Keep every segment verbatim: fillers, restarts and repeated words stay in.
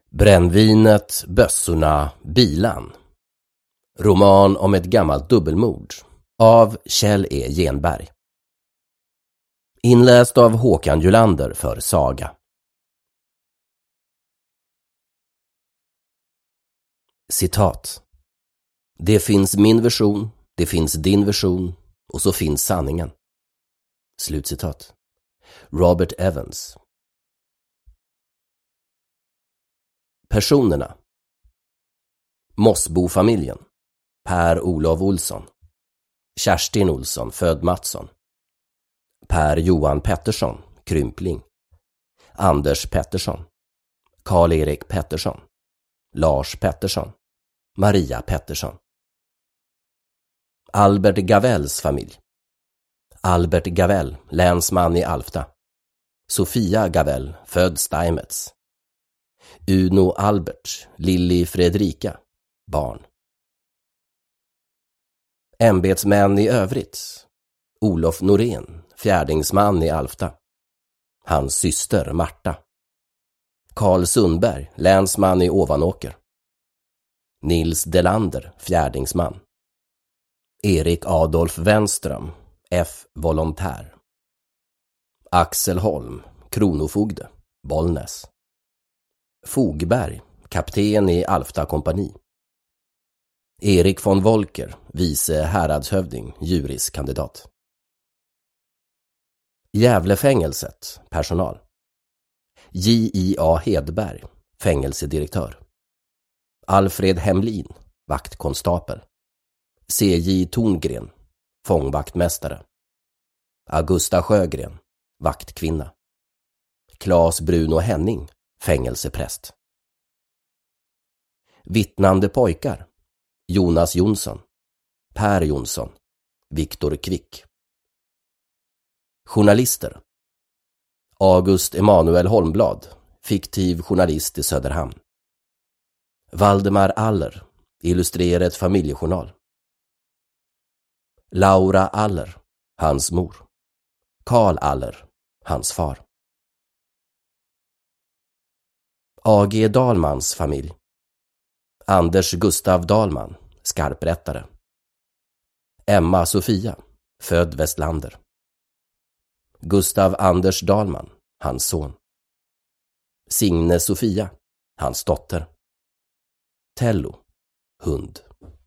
Brännvinet, bössorna, bilan. Roman om ett gammalt dubbelmord av Kjell E. Genberg. Inläst av Håkan Julander för Saga. Citat. Det finns min version, det finns din version och så finns sanningen. Slutcitat. Robert Evans. Personerna: Mossbo-familjen, Per-Olof Olsson, Kerstin Olsson, född Mattsson, Per-Johan Pettersson, krympling, Anders Pettersson, Karl-Erik Pettersson, Lars Pettersson, Maria Pettersson. Albert Gavells familj: Albert Gavell, länsman i Alfta, Sofia Gavell, född Steinmetz, Uno Albert, Lilly Fredrika, barn. Ämbetsmän i övrigt: Olof Norén, fjärdingsman i Alfta, hans syster Marta, Karl Sundberg, länsman i Ovanåker, Nils Delander, fjärdingsman, Erik Adolf Wenström, F. volontär, Axel Holm, kronofogde, Bollnäs, Fogberg, kapten i Alfta kompani, Erik von Volker, vice häradshövding, juriskandidat. Gävlefängelset, personal: J I A Hedberg, fängelsedirektör, Alfred Hemlin, vaktkonstapel, C J Torngren, fångvaktmästare, Augusta Sjögren, vaktkvinna, Claes Bruno Henning, fängelsepräst. Vittnande pojkar: Jonas Jonsson, Per Jonsson, Viktor Kvick. Journalister: August Emanuel Holmblad, fiktiv journalist i Söderhamn, Valdemar Aller, illustrerat familjejournal, Laura Aller, hans mor, Karl Aller, hans far. A G Dahlmans familj: Anders Gustav Dahlman, skarprättare, Emma Sofia, född Westlander, Gustav Anders Dahlman, hans son, Signe Sofia, hans dotter, Tello, hund.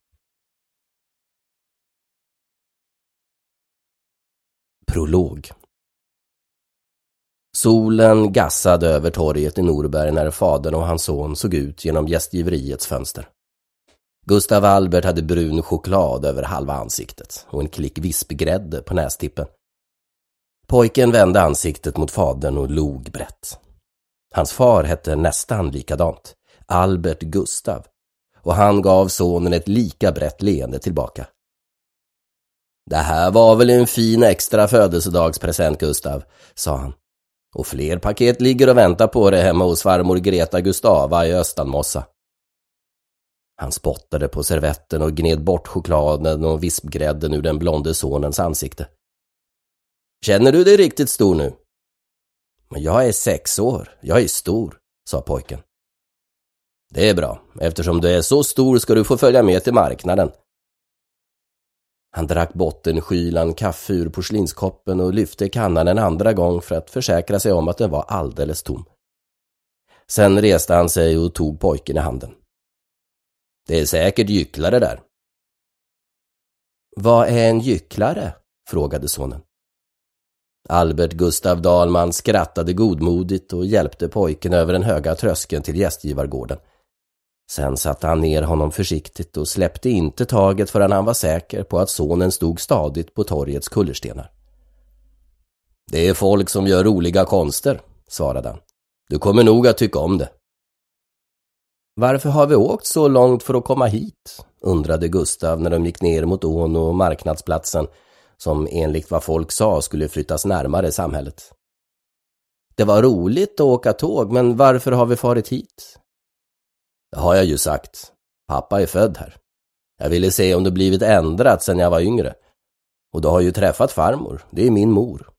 Prolog. Solen gassade över torget i Norberg när fadern och hans son såg ut genom gästgiveriets fönster. Gustav Albert hade brun choklad över halva ansiktet och en klick vispgrädde på nästippen. Pojken vände ansiktet mot fadern och log brett. Hans far hette nästan likadant, Albert Gustav, och han gav sonen ett lika brett leende tillbaka. Det här var väl en fin extra födelsedagspresent, Gustav, sa han. Och fler paket ligger och väntar på det hemma hos farmor Greta Gustava i Östanmossa. Han spottade på servetten och gned bort chokladen och vispgrädden ur den blonde sonens ansikte. Känner du dig riktigt stor nu? Men jag är sex år, jag är stor, sa pojken. Det är bra, eftersom du är så stor ska du få följa med till marknaden. Han drack bottenskylan kaffe ur porslinskoppen och lyfte kannan en andra gång för att försäkra sig om att den var alldeles tom. Sen reste han sig och tog pojken i handen. Det är säkert gycklare där. Vad är en gycklare? Frågade sonen. Albert Gustav Dahlman skrattade godmodigt och hjälpte pojken över den höga tröskeln till gästgivargården. Sen satte han ner honom försiktigt och släppte inte taget förrän han var säker på att sonen stod stadigt på torgets kullerstenar. Det är folk som gör roliga konster, svarade han. Du kommer nog att tycka om det. Varför har vi åkt så långt för att komma hit? Undrade Gustav när de gick ner mot ån och marknadsplatsen, som enligt vad folk sa skulle flyttas närmare samhället. Det var roligt att åka tåg, men varför har vi farit hit? Det har jag ju sagt. Pappa är född här. Jag ville se om det blivit ändrat sedan jag var yngre. Och du har ju träffat farmor. Det är min mor.